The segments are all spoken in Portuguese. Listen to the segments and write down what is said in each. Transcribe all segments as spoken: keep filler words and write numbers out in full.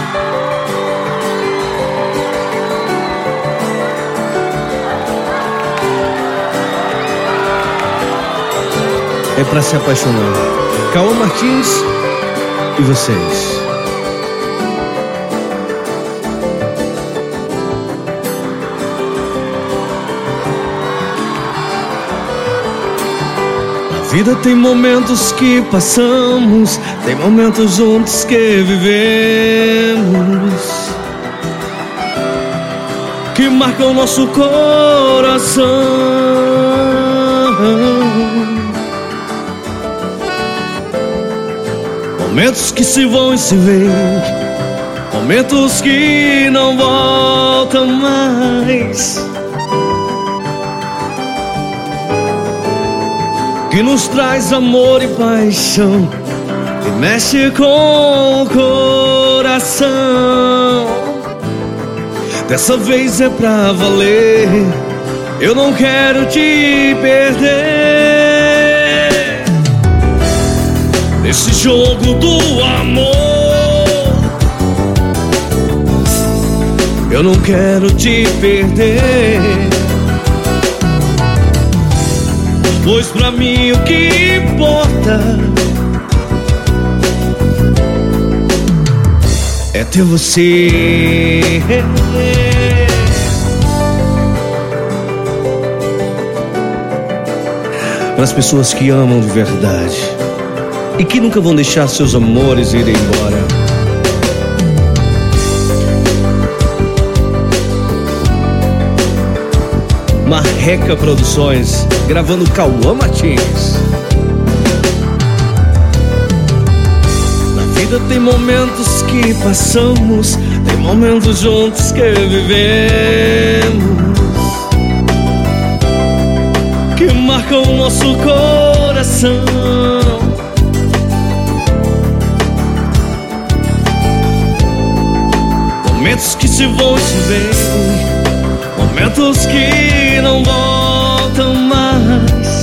É pra se apaixonar. Cauã Martins e vocês. A vida tem momentos que passamos, tem momentos juntos que vivemos, que marcam nosso coração. Momentos que se vão e se vêm, momentos que não voltam mais, que nos traz amor e paixão, que mexe com o coração. Dessa vez é pra valer, eu não quero te perder. Esse jogo do amor, eu não quero te perder, pois pra mim o que importa é ter você. Para as pessoas que amam de verdade e que nunca vão deixar seus amores irem embora. Marreca Produções, gravando Cauã Martins. Na vida tem momentos que passamos, tem momentos juntos que vivemos, que marcam o nosso coração. Momentos que se vão e se vêm, momentos que não voltam mais,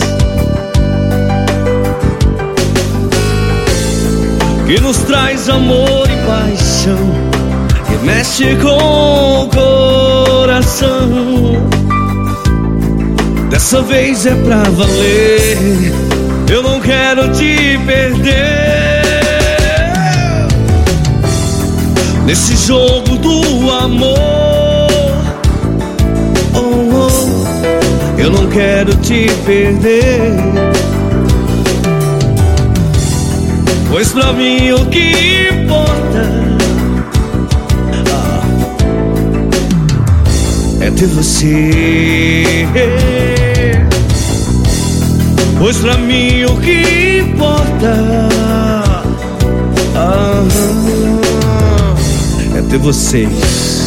que nos traz amor e paixão, que mexe com o coração. Dessa vez é pra valer, eu não quero te perder. Nesse jogo do amor, oh, oh, eu não quero te perder, pois pra mim o que importa ah, é ter você. Pois pra mim o que importa ah, é ter vocês.